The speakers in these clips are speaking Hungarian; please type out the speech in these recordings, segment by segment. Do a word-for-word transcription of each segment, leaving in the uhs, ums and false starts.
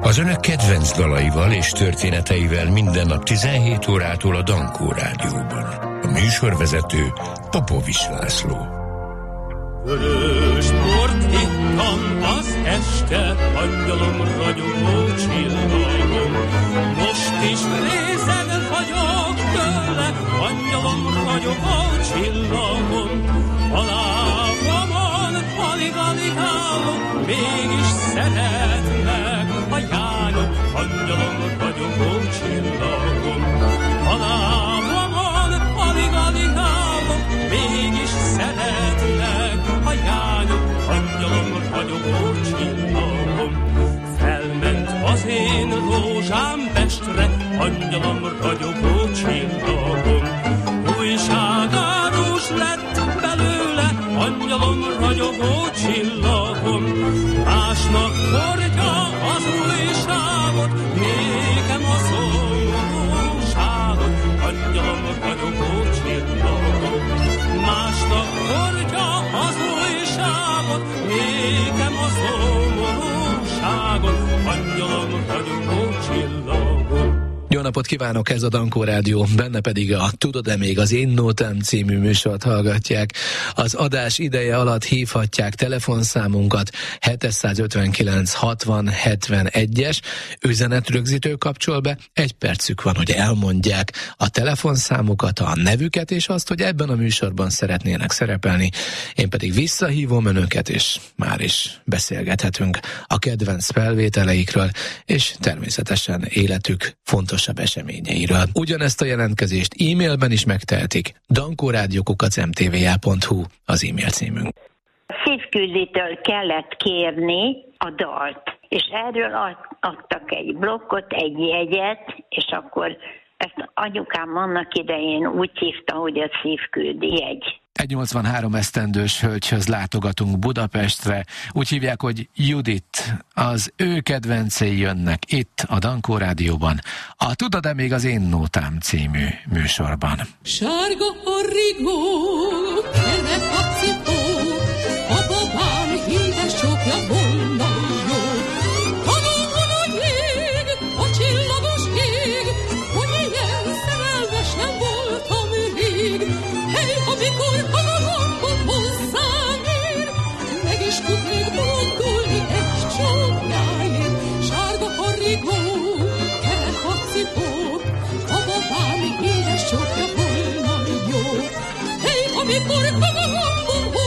Az önök kedvenc dalaival és történeteivel minden nap tizenhét órától a Dankó Rádióban. A műsorvezető Popovics László. Vörös bort ittam az este, angyalom ragyogó csillagom. Most is részeg vagyok tőle, angyalom ragyogó csillagom. A lábamon alig-alig állok, mégis szeretnek a jányok, angyalom ragyogó csillagom. A lábamon alig-alig állok, mégis szeretnek a jányok, angyalom ragyogó csillagom. Felment az én rózsám Pestre, angyalom ragyogó csillagom. Újságárus lett belőle, angyalom ragyogó csillagom. Másnak hordja az újságot, nékem a szomorúságot, angyalom ragyogó csillagom. Másnak hordja az újságot, nékem a szomorúságot, angyalom ragyogó csillagom. Jó napot kívánok, ez a Dankó Rádió, benne pedig a Tudod-e még az Én Nótám című műsort hallgatják. Az adás ideje alatt hívhatják telefonszámunkat hétszázötvenkilenc hatvan hetvenegyes, üzenetrögzítő kapcsol be, egy percük van, hogy elmondják a telefonszámukat, a nevüket és azt, hogy ebben a műsorban szeretnének szerepelni. Én pedig visszahívom önöket, és már is beszélgethetünk a kedvenc felvételeikről, és természetesen életük fontos eseményeiről. Ugyanezt a jelentkezést e-mailben is megtehetik. dankórádió kukac em té vé á pont hu az e-mail címünk. Szívkülditől kellett kérni a dalt, és erről adtak egy blokkot, egy jegyet, és akkor ezt anyukám annak idején úgy hívta, hogy a szívküldi jegy. Egy nyolcvanhárom esztendős hölgyhöz látogatunk Budapestre, úgy hívják, hogy Judit. Az ő kedvencei jönnek itt a Dankó Rádióban, a Tudod-e még az Én Nótám című műsorban. Sárga orrigó, kerek a cipó, a babám híres csokja volna jó. Tanuljon a jég, a csillagos ég, hogy ilyen szerelmes nem voltam rég. Hely, amikor hallgatom hozzám ér, meg is tudnék boldulni egy csókjáért. Sárga orrigó, kerek a cipó, a babám híres csokja volna jó. Hey, amikor hallgatom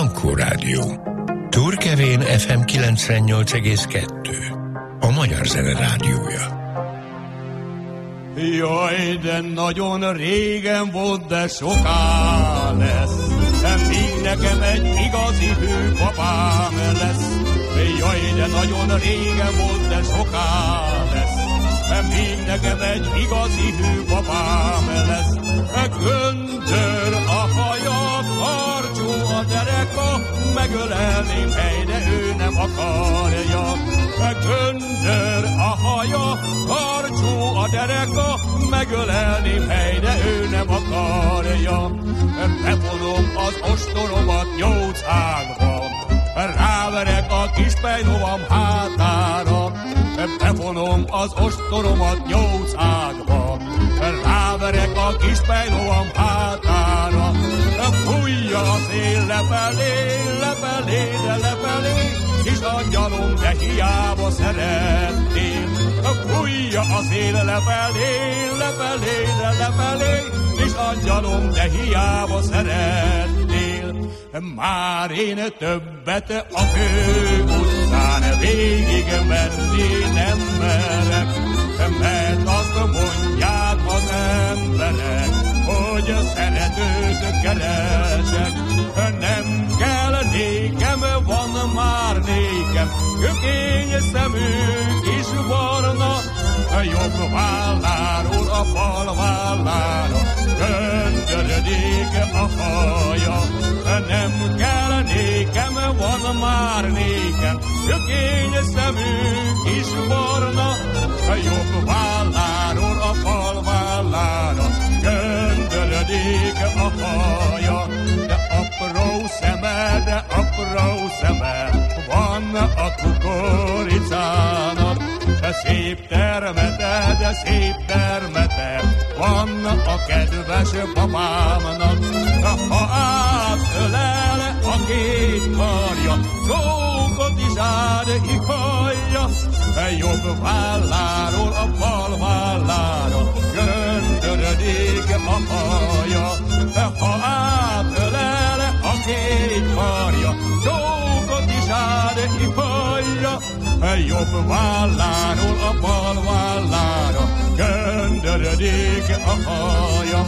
Dankó Rádió. Turkevén ef em kilencvennyolc egész kettő. A Magyar Zene Rádiója. Jaj, de nagyon régen volt, de soká lesz, míg nekem egy igazi hőpapám lesz. Jaj, de nagyon régen volt, de soká lesz, míg nekem egy igazi hőpapám lesz. Göndör a haja, karcsú a dereka, megölelném hely, de ő nem akarja. Göndör a haja, karcsú a dereka, megölelném hely, de ő nem akarja. Bevonom az ostoromat nyolc ágba, ráverek a kis pejlovam hátára. Bevonom az ostoromat nyolc ágba, ráverek a kis pejlovam hátára. Fújja a szél lefelé, lefelé, de lefelé, kis angyalom, de hiába szeretnél. Fújja a szél lefelé, lefelé, de lefelé, kis angyalom, de hiába szeretnél. Már én többet a fő utcán végig menni nem merek, mert azt mondják az emberek, hogy szeretőt keresek. Nem kell nékem, van már nékem, kökény szemű kis barna, jobb válláról a bal vállára göndörödik a haja. Nem kell nékem, van már nékem, kökény szemű kis barna, jobb válláról a bal vállára göndörödik a haja. De apró szeme, de apró szeme van a kukoricának, de szép termete, de szép termete van a kedves papámnak. Ha átölel a két karja, csókot is ád ihajja, jobb válláról a bal vállára göndörödik a haja. Ha átölel a két karja, csókot is ád ihajja, jobb válláról a bal vállára göndörödik a haja.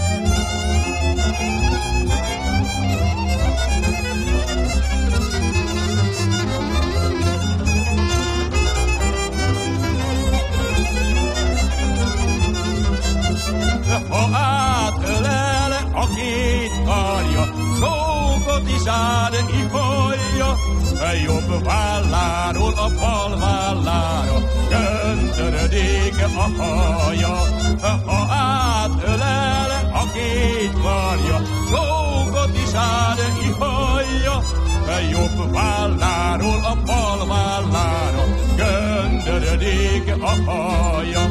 Ha átölel a két karja, csókot is ád ihajja, jobb válláról a bal vállára göndörödik a haja. Ha átölel a két karja, csókot is ád ihajja, jobb válláról a bal vállára göndörödik a haja.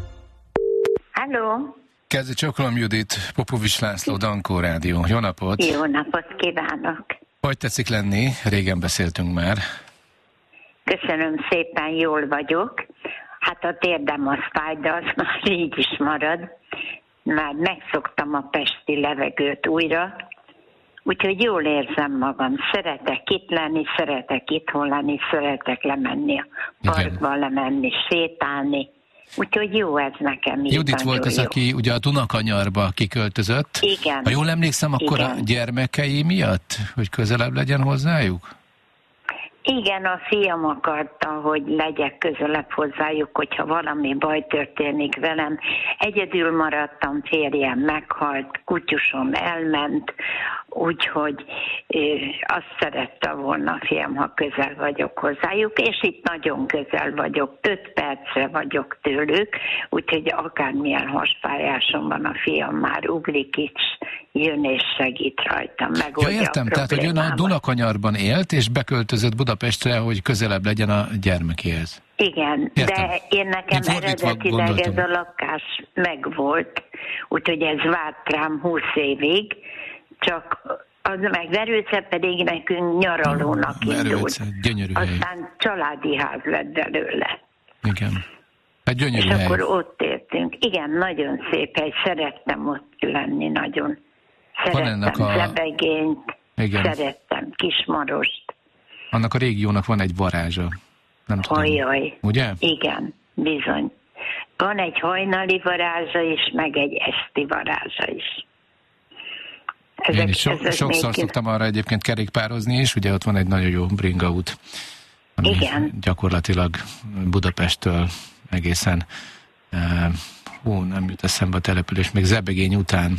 Halló! Kezdi Csokolom Judit, Popovics László, Dankó Rádió. Jó napot! Jó napot kívánok! Hogy tetszik lenni? Régen beszéltünk már. Köszönöm szépen, jól vagyok. Hát a térdem az fáj, de az már így is marad. Már megszoktam a pesti levegőt újra, úgyhogy jól érzem magam. Szeretek itt lenni, szeretek itthon lenni, szeretek lemenni a parkba, lemenni, sétálni. Úgyhogy jó ez nekem. Judit volt az, jó. Aki ugye a Dunakanyarba kiköltözött. Igen. Ha jól emlékszem, akkor igen. A gyermekei miatt, hogy közelebb legyen hozzájuk? Igen, a fiam akarta, hogy legyek közelebb hozzájuk, hogyha valami baj történik velem. Egyedül maradtam, férjem meghalt, kutyusom elment, úgyhogy azt szerette volna a fiam, ha közel vagyok hozzájuk, és itt nagyon közel vagyok, öt percre vagyok tőlük, úgyhogy akármilyen hasfájásom van, a fiam már ugrik is, jön és segít rajtam, megoldja ja, értem, tehát hogy ön a Dunakanyarban élt, és beköltözött Budapestre, hogy közelebb legyen a gyermekéhez. Igen, értem. De én nekem eredetileg ez a lakás megvolt, úgyhogy ez várt rám húsz évig, csak az meg Verőce pedig nekünk nyaralónak indult. Verőce, gyönyörű hely. Aztán családi ház lett belőle. Igen. Egy gyönyörű és hely. akkor ott értünk. Igen, nagyon szép hely, szerettem ott lenni nagyon. Szerettem a... zebegényt, igen. Szerettem Kismarost. Annak a régiónak van egy varázsa. Nem tudom. Ajaj. Ugye? Igen, bizony. Van egy hajnali varázsa is, meg egy esti varázsa is. Ezek, Én is so, sokszor még... szoktam arra egyébként kerékpározni, és ugye ott van egy nagyon jó bringaút, ami Igen. gyakorlatilag Budapesttől egészen, uh, hú, nem jut eszembe a település, még Zebegény után.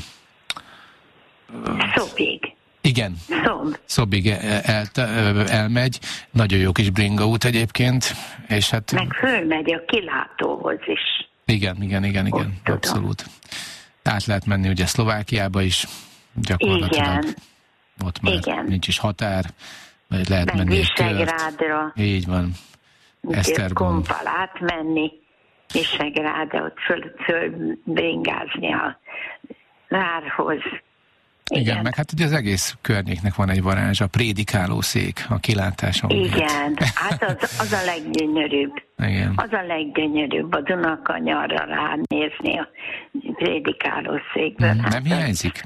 Szobig. Igen, Szob. Szobig el, el, elmegy, nagyon jó kis bringaút egyébként, és hát... Meg fölmegy a kilátóhoz is. Igen, igen, igen, igen, ott abszolút. Tudom. Át lehet menni ugye Szlovákiába is, gyakorlatilag. Igen. Ott már Igen. nincs is határ, vagy lehet meg menni Visegrádra. Így van. Esztergom. Kompal átmenni Visegrádra, ott föl, föl bringázni a várhoz. Igen. Igen, meg hát ugye az egész környéknek van egy varázs, a prédikálószék, a kilátáson. Igen, hát az, az a leggyönyörűbb. Igen. Az a leggyönyörűbb a Dunakanyarra ránézni a prédikálószékből. Nem, hát nem hiányzik?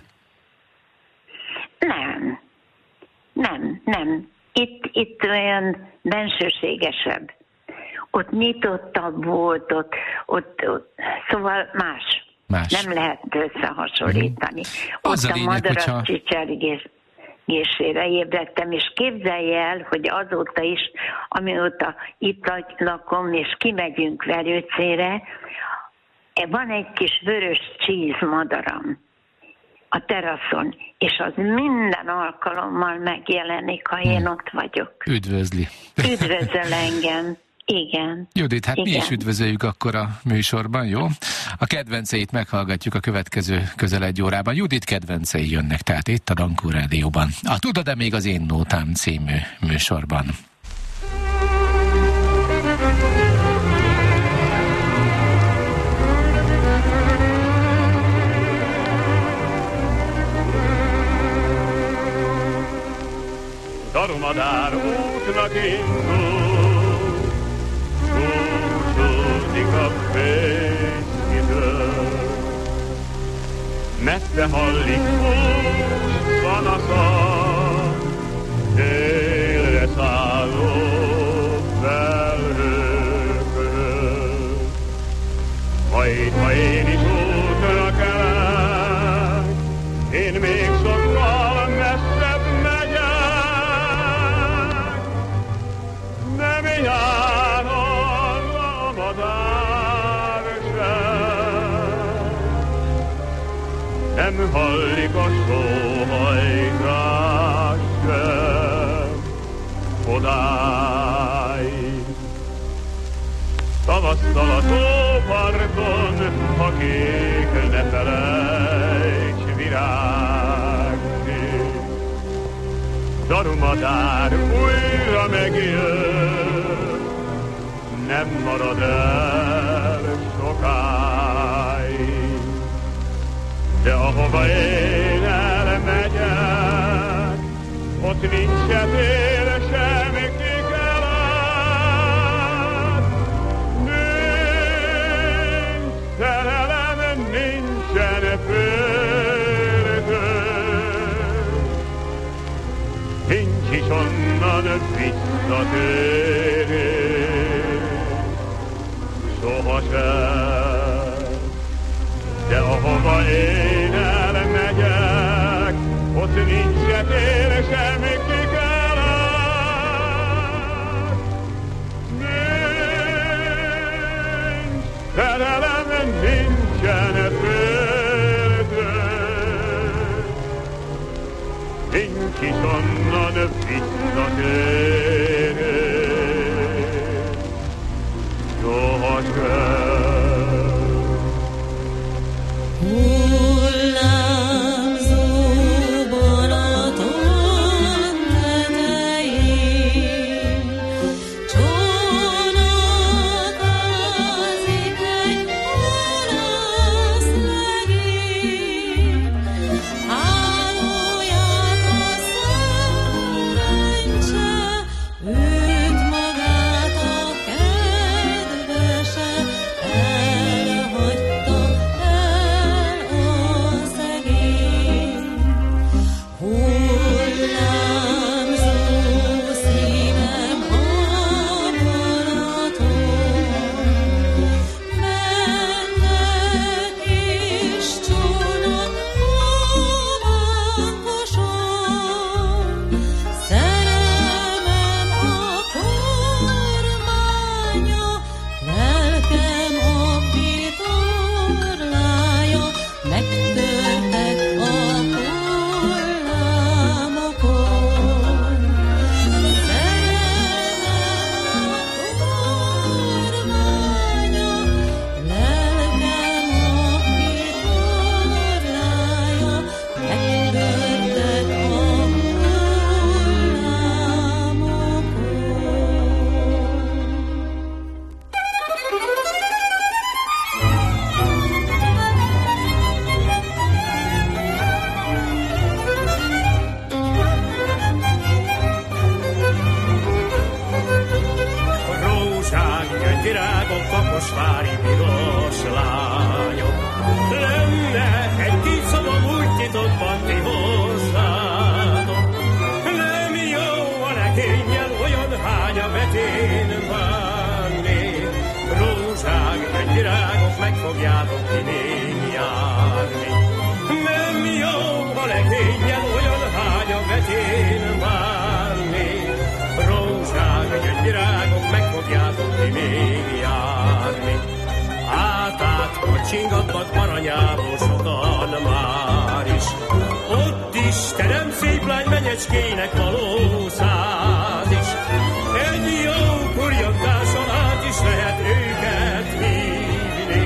Nem, nem, nem. Itt, itt olyan bensőségesebb. Ott nyitottabb volt, ott, ott, ott szóval más. Más. Nem lehet összehasonlítani. Mm. Ott a, a madarak hogyha... csicsergésére ébredtem, és képzelj el, hogy azóta is, amióta itt lakom, és kimegyünk Verőcére, van egy kis vörös csíz madaram a teraszon, és az minden alkalommal megjelenik, ha én mm. ott vagyok. Üdvözli. Üdvözöl engem. Igen. Judit, hát Igen. mi is üdvözöljük akkor a műsorban, jó? A kedvenceit meghallgatjuk a következő közel egy órában. Judit kedvencei jönnek, tehát itt a Dankó Rádióban. A Tudod-e még az Én Nótám című műsorban. Darumadár útnak indul, búcsúzik a fényidő. Messze hallik hús panasza, délre szálló felhők között. Majd, ha én is útra kelek, én még sokkal messzebb megyek. Nem jár a madár sem, nem hallik a sóhajtás sem odáig. Tavasszal a tóparton, ha kék ne felejts virágzni. Darumadár újra megjön, nem marad el sokáig. De ahova én elmegyek, ott nincs se tér, sem kikelet. Nincs szerelem, nincsen fürdő, nincs is onnan visszatérés sohasem. De ahova én elmegyek, ott nincs se tér, sem kikelet. Nincs szerelem, nincsen fürdő, nincs is onnan visszatérés sohasem. Őt magát a kedvese vetén várni, rózsák, virágok, meg fogjátok ki még járni. Nem jó a legényen olyan hány a vetén várni, rózsák, virágok, meg fogjátok ki még járni. Át-át kocsingatnak Maranyából sokan már is, ott is terem szép lány menyecskének való száz is. Egy jó kurjantáson át is lehet őket hívni,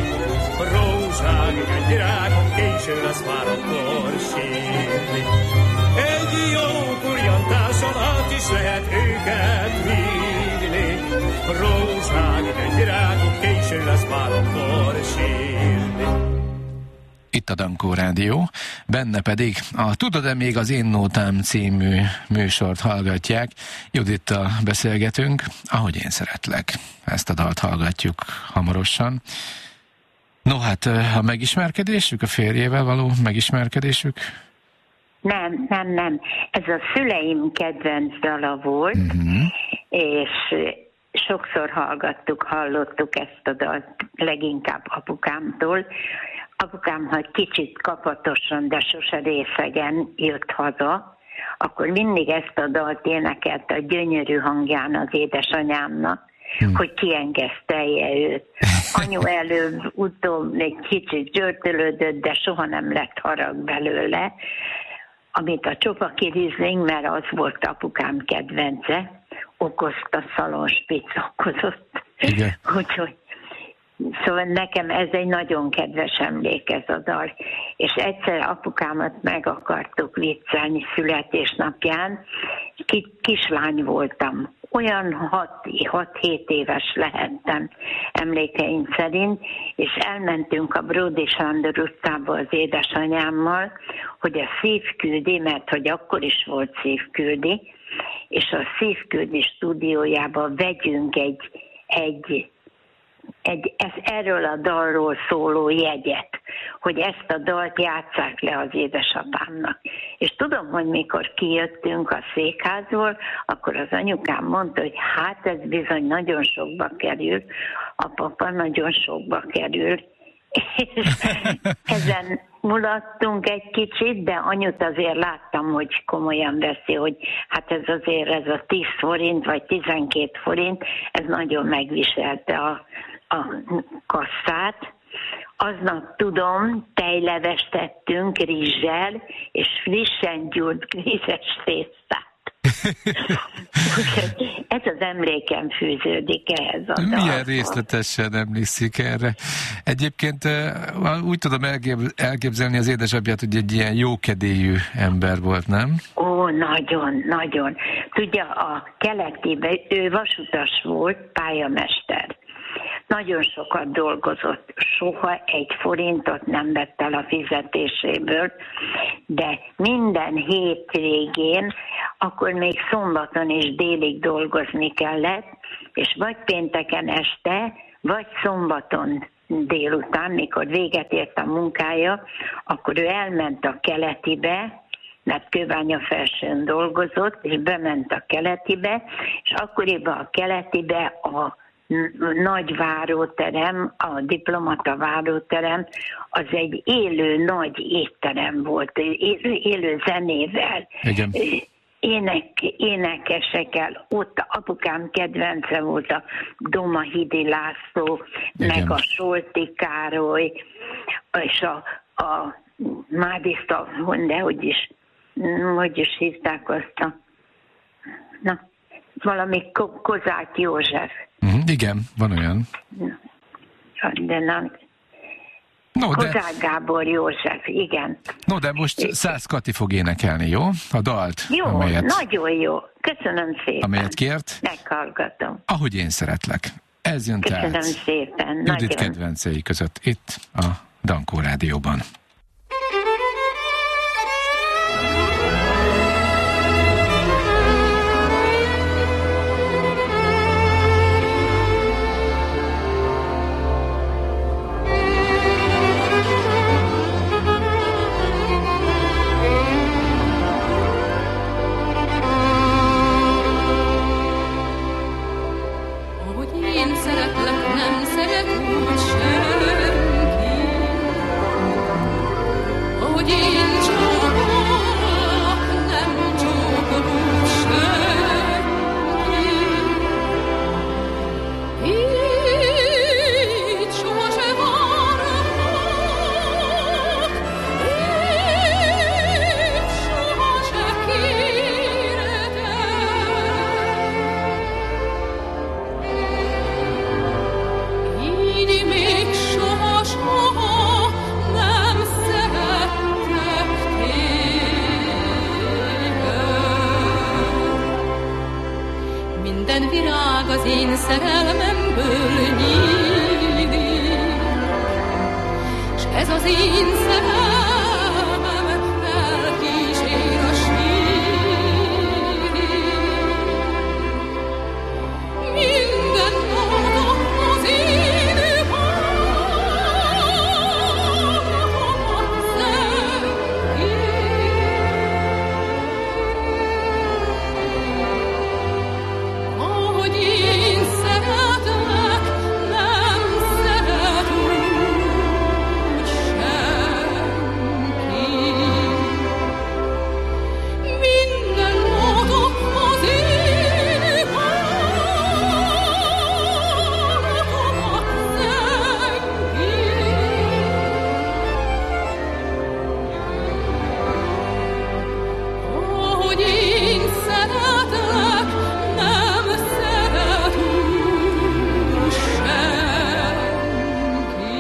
rózsák, virágok, késő lesz már akkor sírni. Egy jó kurjantáson át is lehet őket hívni, rózsák, virágok, késő lesz már akkor sírni. Itt a Dankó Rádió, benne pedig a Tudod-e még az Én Nótám című műsort hallgatják. Judittal beszélgetünk, Ahogy én szeretlek. Ezt a dalt hallgatjuk hamarosan. No hát, a megismerkedésük, a férjével való megismerkedésük? Nem, nem, nem. Ez a szüleim kedvenc dala volt, uh-huh. és sokszor hallgattuk, hallottuk ezt a dalt, leginkább apukámtól. Apukám, ha kicsit kapatosan, de sose részegen jött haza, akkor mindig ezt a dalt énekelte a gyönyörű hangján az édesanyámnak, hmm. hogy kiengesztelje őt. Anyu előbb, utóbb egy kicsit zsörtölődött, de soha nem lett harag belőle, amit a Csopaki Riesling, mert az volt apukám kedvence, okozta, szalonspic okozott. Igen. Úgyhogy szóval nekem ez egy nagyon kedves emlék, ez a dal. És egyszer apukámat meg akartuk viccelni születésnapján. Kislány voltam. Olyan hat-hét éves lehettem emlékeim szerint, és elmentünk a Bródi Sándor utcába az édesanyámmal, hogy a Szívküldi, mert hogy akkor is volt Szívküldi, és a Szívküldi stúdiójába vegyünk egy, egy Egy, ez erről a dalról szóló jegyet, hogy ezt a dalt játsszák le az édesapámnak. És tudom, hogy mikor kijöttünk a székházból, akkor az anyukám mondta, hogy hát ez bizony nagyon sokba kerül, a papa nagyon sokba kerül. És ezen mulattunk egy kicsit, de anyut azért láttam, hogy komolyan veszi, hogy hát ez azért ez a tíz forint, vagy tizenkét forint, ez nagyon megviselte a a kasszát. Aznap tudom, tejlevest tettünk rizssel, és frissen gyúrt rizses tésztát. Ez az emlékem fűződik ehhez a dalhoz. Milyen részletesen emlékszik erre. Egyébként úgy tudom elképzelni az édesapját, hogy egy ilyen jókedélyű ember volt, nem? Ó, nagyon, nagyon. Tudja, a keletiben ő vasutas volt, pályamester. Nagyon sokat dolgozott, soha egy forintot nem vett el a fizetéséből, de minden hétvégén, akkor még szombaton is délig dolgozni kellett, és vagy pénteken este, vagy szombaton délután, mikor véget ért a munkája, akkor ő elment a keletibe, mert Kőbánya Felsőn dolgozott, és bement a keletibe, és akkoriban a keletibe a nagy váróterem, a diplomata váróterem, az egy élő nagy étterem volt, élő, élő zenével, igen. Ének, énekesekkel. Ott apukám kedvence volt a Domahidi László, igen. Meg a Solti Károly, és a, a Mádiszta, de hogy is, hogy is hívták azt a, na, valami Ko- Kozák József. Uh-huh, igen, van olyan. De nem. No, Kozák de... Gábor József, igen. No, de most Szász Kati fog énekelni, jó? A dalt. Jó, amelyet, nagyon jó. Köszönöm szépen. Amelyet kért. Meghallgatom. Ahogy én szeretlek. Ez jön tehát. Köszönöm szépen. Judit nagyon. kedvencei között itt a Dankó Rádióban. minden virág az én szerelmemből nyílik, s ez az én szerelmem elkísér a sírig. Minden nap az én hangom zengik. Ahogy én szeretlek, nem szeret úgy senki. Minden módon az én hangomat zengik. Ahogy én szeretlek, nem szeret úgy senki.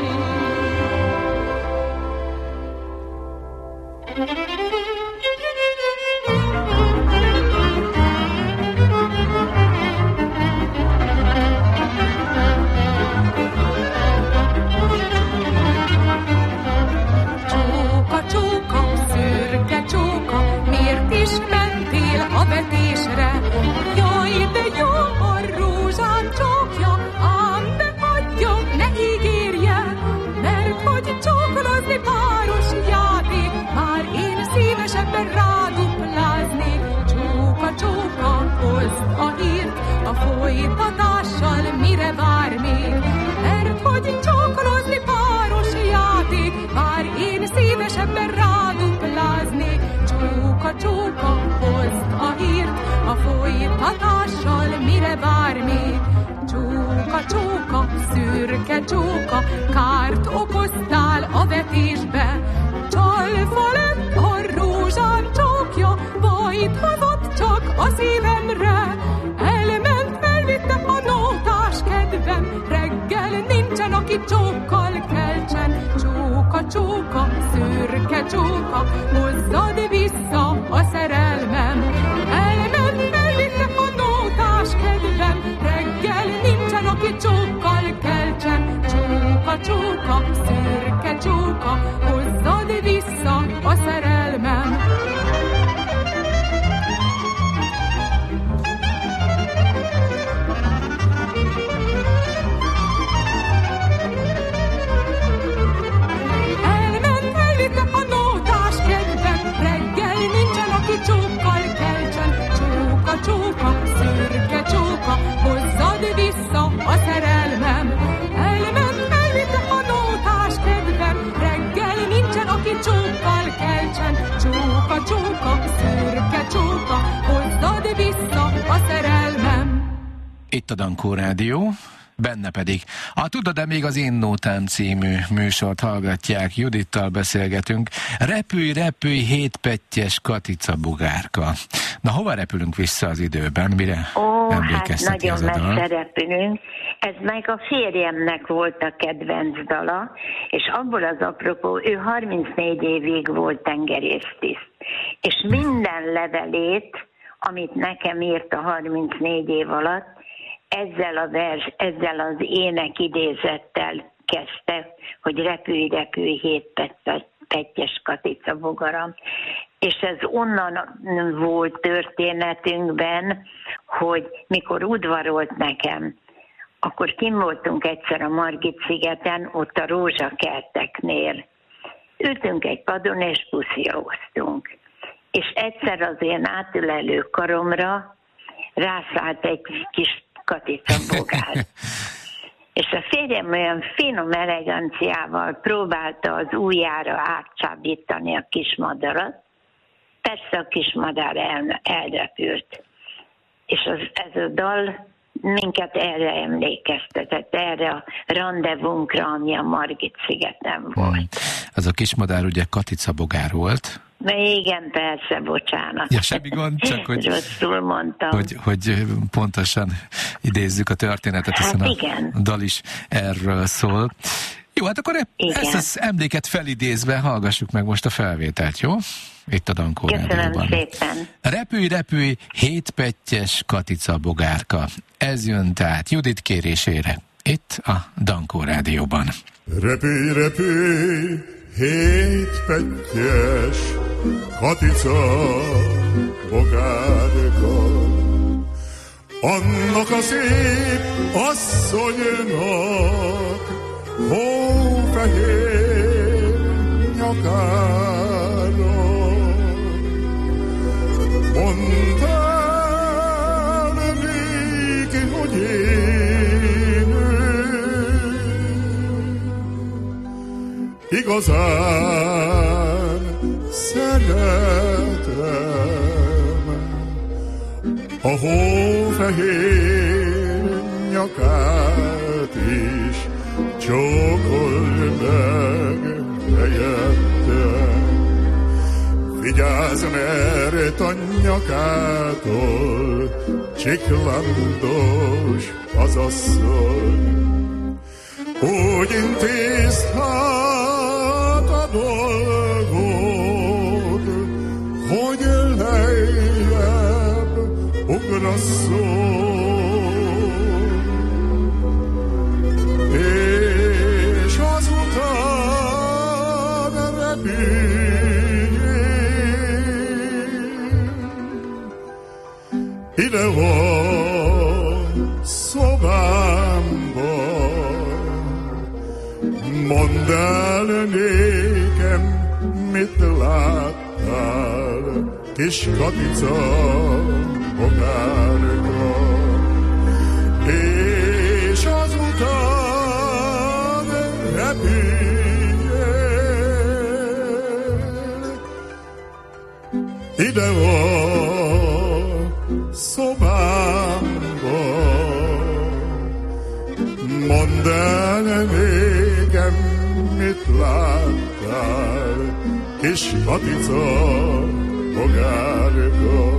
Csóka, csóka, szürke csóka, miért is mentél a vetésre? Jaj, de jó a rózsám csókja, ám de adja, ne ígérje, mert hogy csókolozni páros játék, már én szívesebben ráduplázni. Csóka, csóka, hozd a hírt, a folytatással mire vár még, mert hogy csókolozni páros játék, már én szívesebben ráduplázni. Csóka, csóka, hozd a hírt, a folytatással mire vár még. Csóka, csóka, szürke csóka, kárt okoztál a vetésbe. Csalfa lett a rózsám csókja, bajt hozott csak a szívemre. Elment, elvitte a nótás kedvem, reggel nincsen, aki csókkal keltsen. Csóka, csóka, szürke csóka, hozzad vissza a szerelmem. Elment, elvitte a nótás kedvem, reggel nincsen, aki csókkal keltsen. Csóka, csóka, szürke csóka, hozzad vissza a szerelmem. Elment, elvitte a nótás kedvem, reggel nincsen, aki csókkal keltsen. Csóka, csóka, szürke csóka, hozzad vissza a szerelmem. Elment, elvitte a nótás kedvem, reggel nincsen, aki csókkal keltsen. Csóka, csóka, szürke csóka, hozzad vissza a szerelmem. Itt a Dankó Rádió, benne pedig a Tudod-e még az Én Nótám című műsort hallgatják, Judittal beszélgetünk. Repülj, repülj, hétpettyes Katica bogárka. Na, hova repülünk vissza az időben? Mire Ó, hát emlékezteti nagyon ez a dal? messze repülünk. Ez meg a férjemnek volt a kedvenc dala, és abból az apropó, ő harmincnégy évig volt tengerésztiszt, és minden levelét, amit nekem írt a harmincnégy év alatt, ezzel a vers, ezzel az ének idézettel kezdte, hogy repülj, repülj, hétpettyes Katica bogaram. És ez onnan volt történetünkben, hogy mikor udvarolt nekem, akkor kint voltunk egyszer a Margit-szigeten, ott a rózsakerteknél. Ültünk egy padon, és puszióztunk. És egyszer az én átülelő karomra rászállt egy kis Katica bogár. És a férjem olyan finom eleganciával próbálta az ujjára átcsábítani a kismadarat. Persze a kismadár el, elrepült. És az, ez a dal minket erre emlékeztetett, erre a rendezvunkra, ami a Margit-szigeten volt. Hmm. Az a kismadár ugye Katica bogár volt. Igen, persze, bocsánat. Ja, semmi gond, csak hogy, rosszul mondtam. Hogy, hogy pontosan idézzük a történetet, hiszen hát a dal is erről szól. Jó, hát akkor Igen. ezt az emléket felidézve hallgassuk meg most a felvételt, jó? Itt a Dankó Köszönöm Rádióban. szépen. Repülj, repülj, hétpettyes Katica bogárka. Ez jön tehát Judit kérésére. Itt a Dankó Rádióban. Repülj, repülj, hétpettyes Katica bogárka. Annak a szép asszonynak hófehér nyakára mondtál néki, hogy én igazán szeretem a hófehér nyakát is, csókolj meg helyettem. Vigyázz, mert a nyakától csiklandos az asszony. Úgy intézd hát a dolgod, hogy lejjebb ugrasszol. És azután repülj ide van szobámba. Mondd el nékem, mit láttál, kis Katica bogárka. És azután repüljél ide van szobámba. Mondd el nékem, mit láttál, kis Katica bogárka.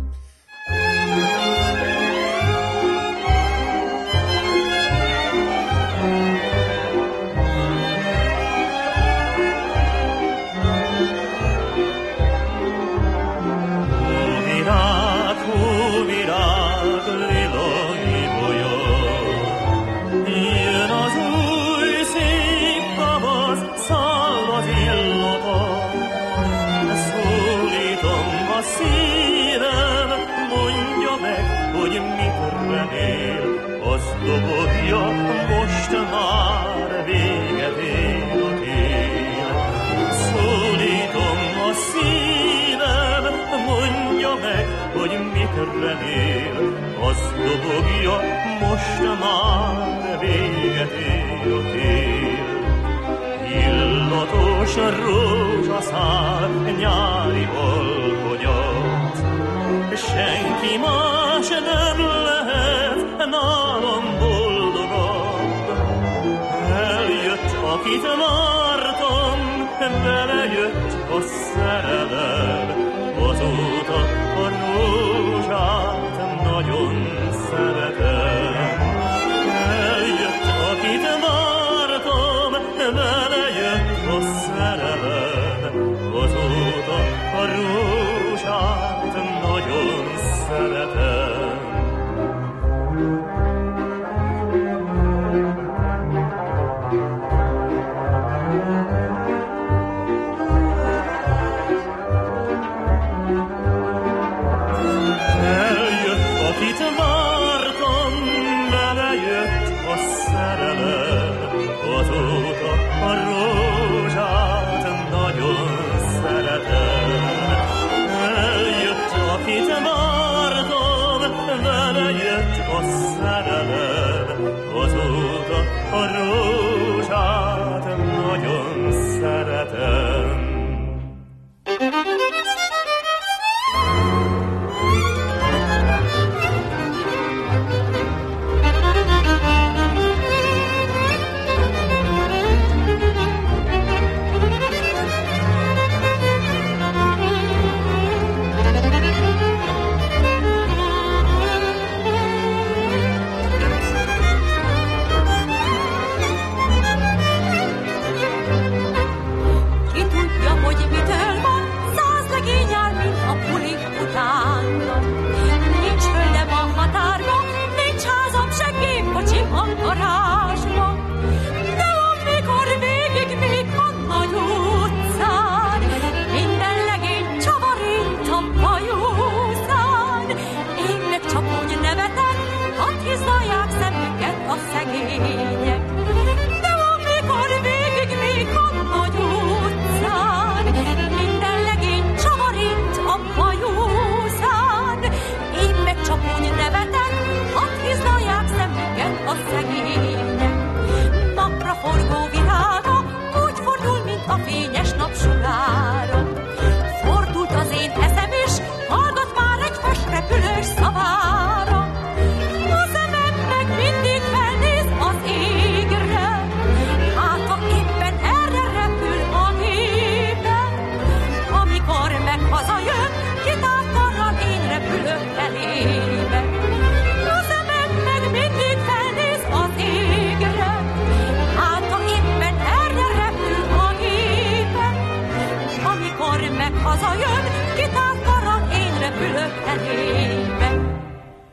Dobogja, most már véget ér a tél. Szólítom a szívem, mondja meg, hogy mit remél. Azt dobogja, most már véget ér a tél. Illatos rózsaszál nyári alkogyat, senki más nem lehet nálam boldogabb. Eljött, akit vártam, belejött a szerelem. Azóta a rózsát nagyon szeretem. Eljött, akit vártam, belejött a szerelem. Azóta a rózsát nagyon szeretem.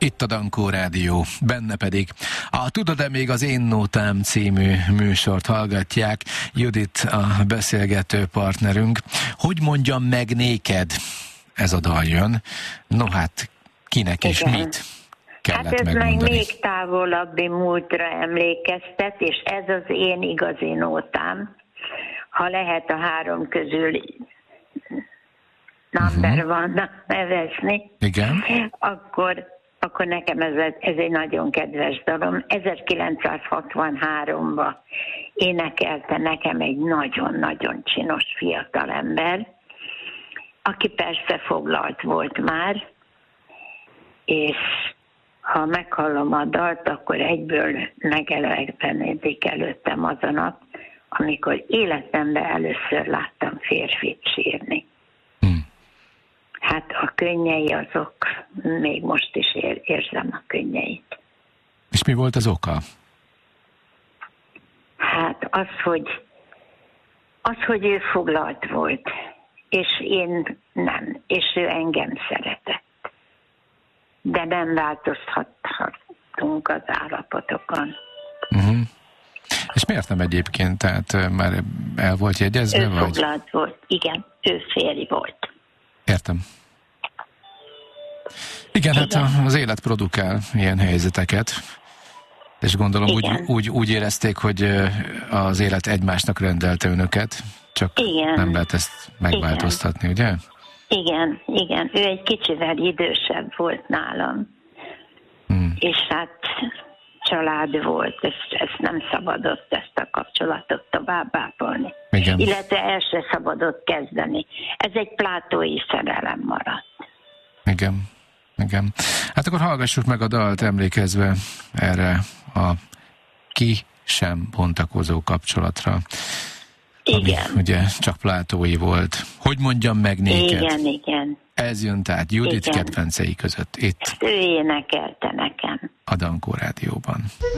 Itt a Dankó Rádió, benne pedig a Tudod-e még az Én Nótám című műsort hallgatják. Judit a beszélgető partnerünk. Hogy mondjam meg néked, ez a dal jön. No hát, kinek és Igen. mit kellett hát ez megmondani? meg még távolabbi múltra emlékeztet, és ez az én igazi nótám. Ha lehet a három közül number uh-huh. one nevezni, Igen. akkor, akkor nekem ez, ez egy nagyon kedves dalom. ezerkilencszázhatvanháromban énekelte nekem egy nagyon-nagyon csinos fiatalember, aki persze foglalt volt már, és ha meghallom a dalt, akkor egyből megelegpenedik előttem az a nap, amikor életemben először láttam férfit sírni. Hmm. Hát a könnyei azok, még most is ér, érzem a könnyeit. És mi volt az oka? Hát az, hogy, az, hogy ő foglalt volt, és én nem, és ő engem szeretett. De nem változhattunk az állapotokon. Uh-huh. És miért nem egyébként? Tehát már el volt jegyezve? Ő vagy? foglalt volt, igen, ő férj volt. Értem. Igen, igen, hát az élet produkál ilyen helyzeteket, és gondolom úgy, úgy, úgy érezték, hogy az élet egymásnak rendelte önöket, csak igen. nem lehet ezt megváltoztatni, igen. ugye? Igen, igen, ő egy kicsivel idősebb volt nálam, hmm. és hát család volt, ezt, ezt nem szabadott ezt a kapcsolatot továbbápolni. Igen. Illetve el se szabadott kezdeni. Ez egy plátói szerelem maradt. Igen, igen. Hát akkor hallgassuk meg a dalt emlékezve erre a ki sem bontakozó kapcsolatra. Igen. Ami ugye csak plátói volt. Hogy mondjam meg néked? Igen, igen. Ez jön tehát Judit igen. kedvencei között. Itt. Ezt ő énekelte nekem. A Dankó Rádióban.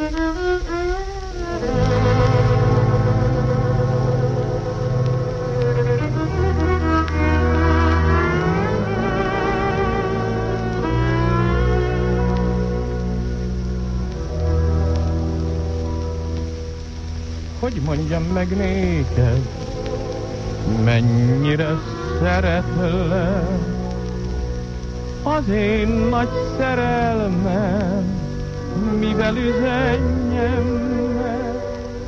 Hogy mondjam meg néked, mennyire szeretlek, az én nagy szerelmem, mivel üzenjem meg,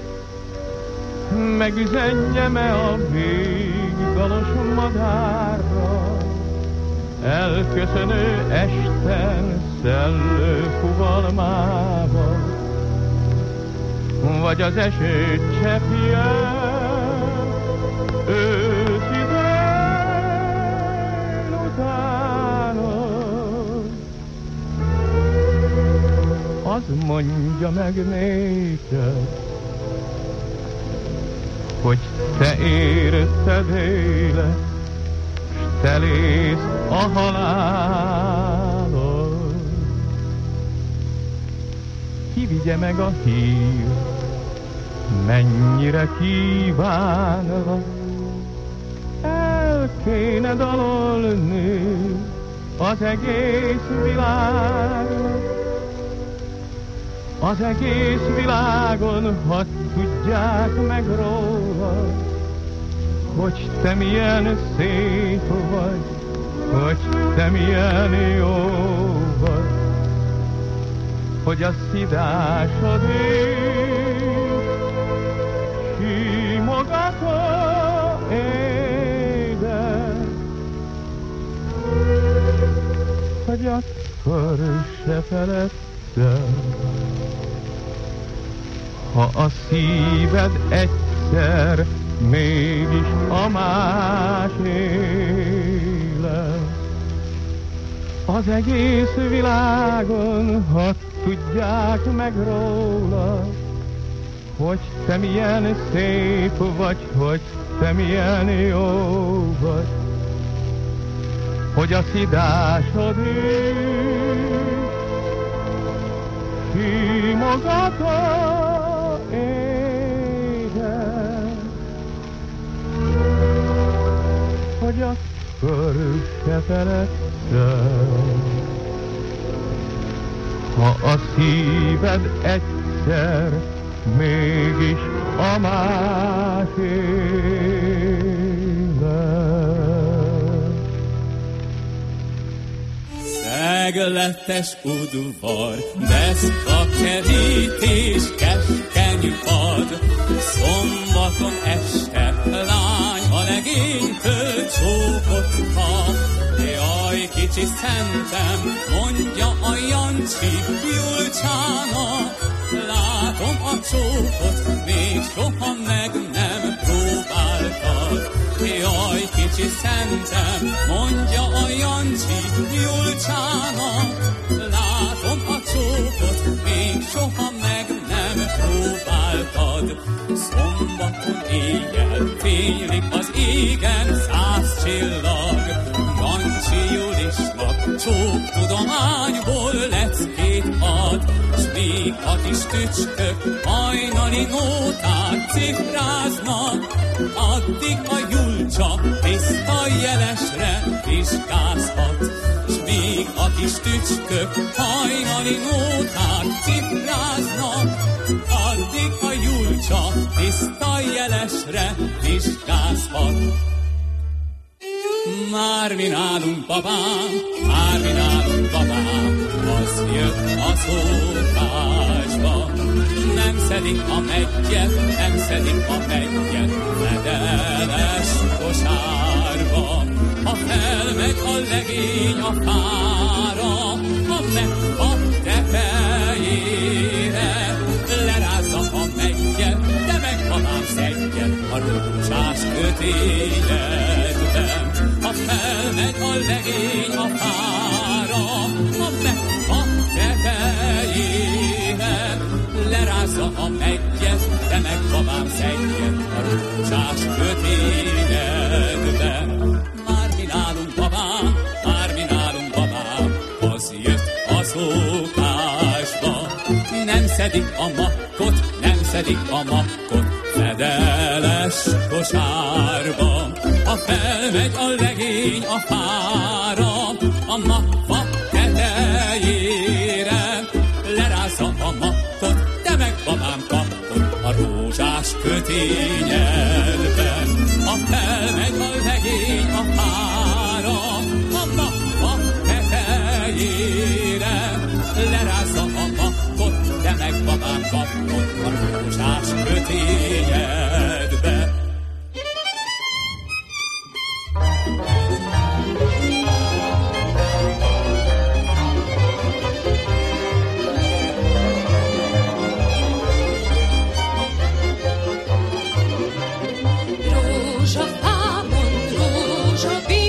megüzenjem-e a végdalos madárra, elköszönő esten szellő fuvalmába, vagy az eső cseppje ősz idején utánod. Az mondja meg néked, hogy te érted élet, s telész a halálod. Ki vigye meg a hír, mennyire kívánlak, el kéne dalolni az egész világon. Az egész világon hadd tudják meg rólad, hogy te milyen szép vagy, hogy te milyen jó vagy, hogy a szidásod simogató édes, hogy akkor se feledtem, ha a szíved egyszer mégis a másé lesz. Az egész világon hadd tudják meg róla, hogy te milyen szép vagy, hogy te milyen jó vagy, hogy a szidásod simogató édes, hogy akkor se feledtem, ha a szíved egyszer mégis a másével. Szegletes udvar, deszka kerítés, keskeny pad, szombaton este lány a legénytől csókot kap. Jaj, kicsi szentem, mondja a Jancsi Julcsának, látom a csókot, még soha meg nem próbáltad. Jaj, kicsi szentem, mondja a Jancsi Julcsának, látom a csókot, még soha meg nem próbáltad. Szombaton éjjel fénylik az égen száz csillag, Jancsi Julisnak csók tudományból leckét ad, s még a kis tücskök hajnali nótát cifráznak, addig a Julcsa tiszta jelesre vizsgázhat, s még a kis tücskök hajnali nótát cifráznak, addig a Julcsa tiszta jelesre vizsgázhat. Már mi nálunk, babám, már mi nálunk, babám, az jött a szokásba. Nem szedik a meggyet, nem szedik a meggyet, fedeles kosárba. Ha felmegy a legény a fára, a megfab tetejére, lerázza a meggyet, de meg babám szedjen a rózsás kötényedben. Ha felmegy a legény a fára, a megfab tetejére, lerázza a meggyet, de meg babám szedjen a rózsás kötényedben. Már mi nálunk, babám, már mi nálunk, babám, az jött a szokásba. Nem szedik a makkot, nem szedik a makkot, fedeles kosárba. Ha felmegy a legény a fára, a makfa tetejére, lerázza a makkot, de meg babám kapott a rózsás kötényedben. Ha felmegy a legény a fára, a makfa tetejére, lerázza a makkot, de meg babám kapott a rózsás kötényedben.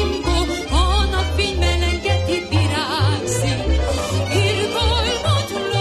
Rózsabimbó, a napfény melengeti virágzik, irgalmat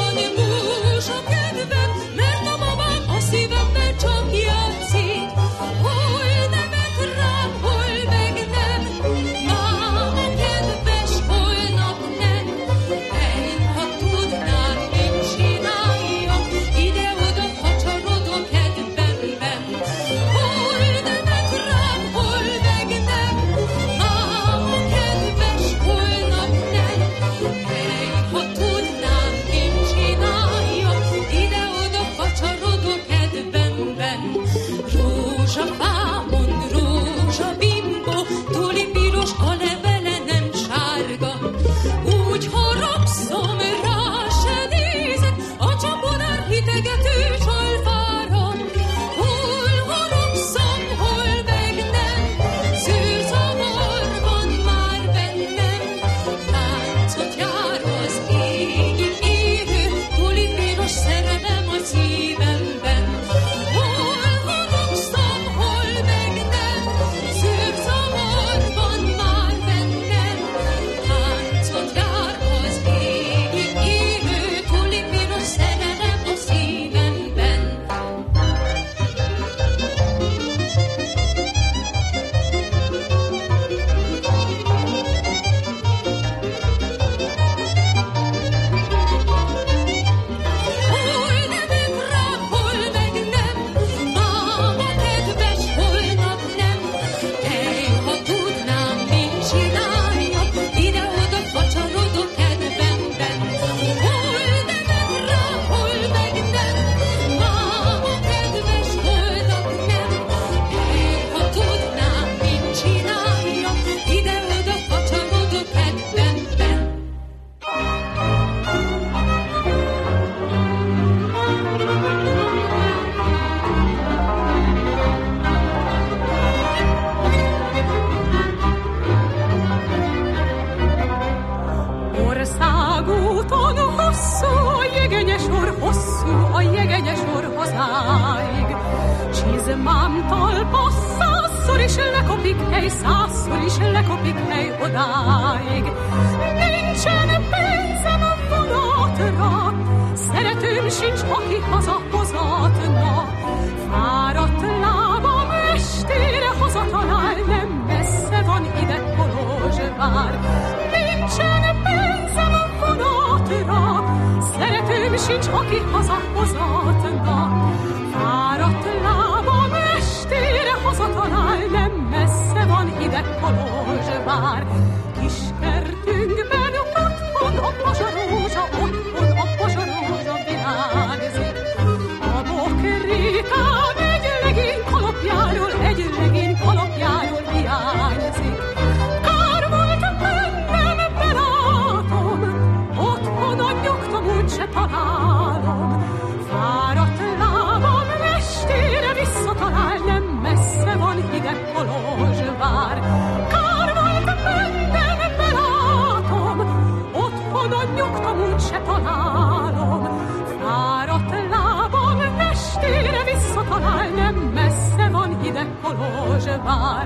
jegenye sor hosszú, a jegenye sor hazáig. Csizmám talpa százszor is lekopik hely, százszor is lekopik hely odáig. Nincsen pénzem a vonatra, szeretőm sincs, aki hazahozatna. Fáradt lábam estére hazatalál, nem messze van ide Kolozsvár. Nincsen pénzem a vonatra, szeretőm sincs, aki hazahozatna. Fáradt lábam estére hazatalál, nem messze van ide Kolozsvár. Kis kertünkben otthon a pozsarózsa, otthon a pozsarózsa virágzik. A bokrékám egy legény kalapjáról, egy legény kalapjáról hiányzik. Kár volt bennem, belátom, otthon a nyugtom úgyse találom. Fáradt lábam estére visszatalál, nem messze van ide Kolozsvár. Kár volt bennem, belátom, otthon a nyugtom úgyse találom. Fáradt lábam estére visszatalál, nem messze van ide Kolozsvár.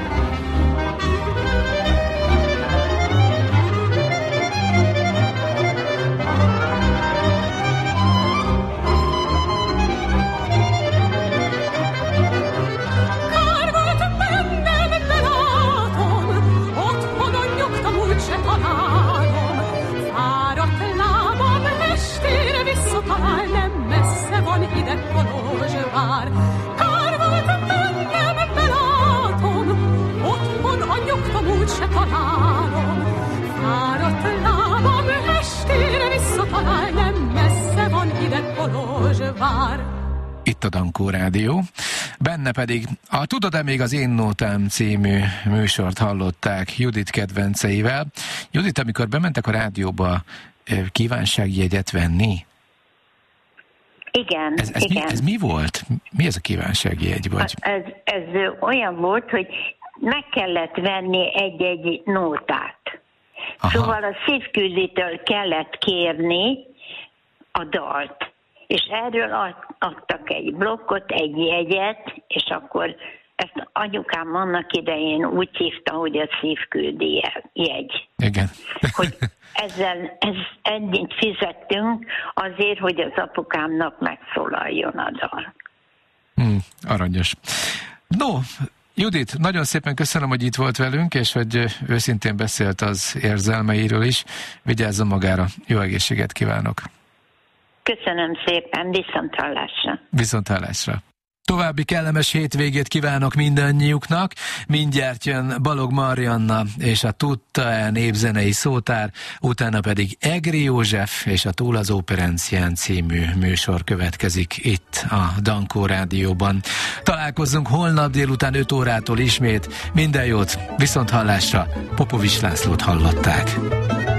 Kár volt bennem, belátom, otthon a nyugtom úgyse találom. Fáradt lábam estére visszatalál, nem messze van ide Kolozsvár. Kár volt bennem, belátom, otthon a nyugtom úgyse találom. Fáradt lábam estére visszatalál, nem messze van ide Kolozsvár. Itt a Dankó Rádió. Benne pedig a Tudod-e még az Én Nótám című műsort hallották Judit kedvenceivel. Judit, amikor bementek a rádióba, kívánságjegyet venni? Igen, Ez, ez, igen. mi, ez mi volt? Mi ez a kívánságjegy? Vagy? Ez, ez olyan volt, hogy meg kellett venni egy-egy nótát. Aha. Szóval a szívkülditől kellett kérni a dalt. És erről adtak egy blokkot, egy jegyet, és akkor ezt anyukám annak idején úgy hívta, hogy a szívküldi jegy. Igen. Hogy ezzel ez, ennyit fizettünk azért, hogy az apukámnak megszólaljon a dal. Hmm, aranyos. No, Judit, nagyon szépen köszönöm, hogy itt volt velünk, és hogy őszintén beszélt az érzelmeiről is. Vigyázzon magára, jó egészséget kívánok! Köszönöm szépen, viszonthallásra! Viszonthallásra! További kellemes hétvégét kívánok mindannyiuknak. Mindjárt jön Balog Marianna és a Tudta-e népzenei szótár, utána pedig Egri József és a Túl az Óperencián című műsor következik itt a Dankó Rádióban. Találkozzunk holnap délután öt órától ismét. Minden jót, viszonthallásra! Popovics Lászlót hallották.